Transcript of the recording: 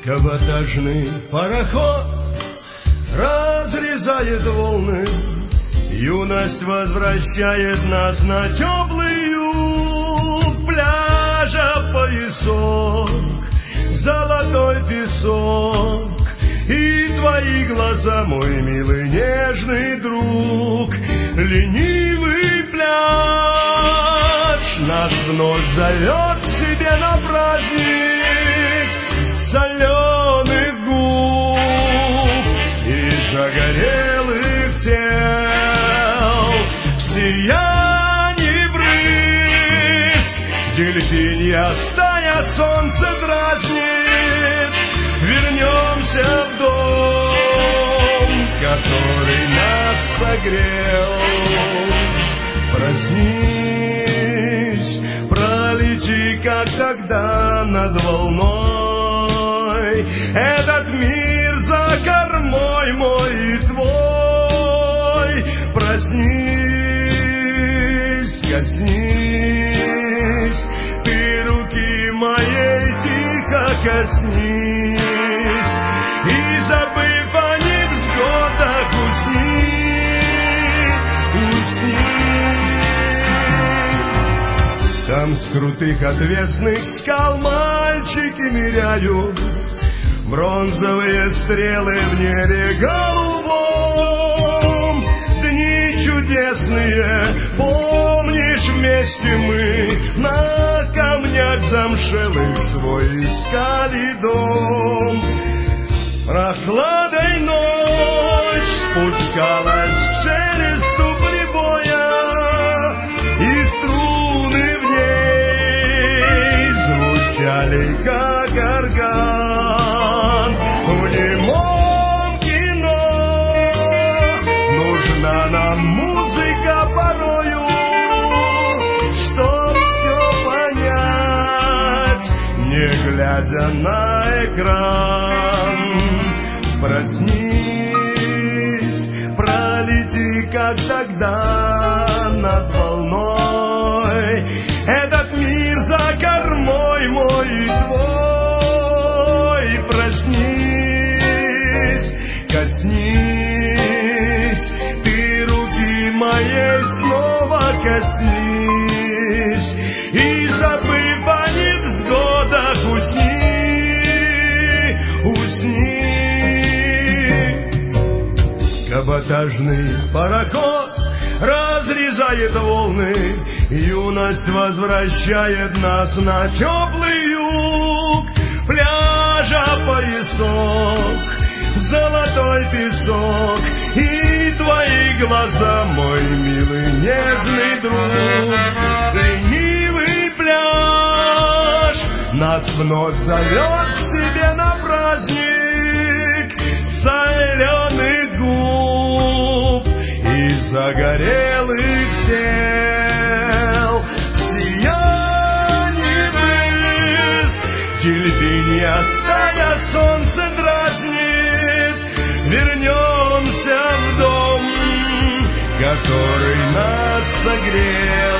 Каботажный пароход разрезает волны, юность возвращает нас на теплый юг пляжа поясок, золотой песок и твои глаза, мой милый нежный друг. Ленивый пляж нас вновь зовет к себе на праздник соленых губ и загорелых тел. В сиянии брызг дельфинья стая солнце дразнит. Вернемся в дом, который нас согрел. Проснись, пролети, как тогда над волной. Этот мир за кормой мой и твой. Проснись, коснись, ты руки моей тихо коснись, и забыв о невзгодах, усни. Там с крутых отвесных скал мальчики ныряют, бронзовые стрелы в небе голубом. Дни чудесные, помнишь, вместе мы на камнях замшелых свой искали дом. Прохладой ночь спускалась к шелесту прибоя, и струны в ней звучали, как орган. В немом кино нужна нам музыка порою, чтоб все понять, не глядя на экран. Проснись, пролети, как тогда над волной. Этот мир за кормой мой и твой. Проснись, коснись, ты руки моей снова коснись, и забыв о невзгодах, усни. Каботажный пароход разрезает волны, юность возвращает нас на теплый юг пляжа поясок, золотой песок и твои глаза, мой милый нежный друг. Ленивый пляж нас вновь зовет к себе на праздник соленых губ и загорелых тел. В сиянии брызг дельфинья стая солнце дразнит. Вернемся в дом, который нас согрел.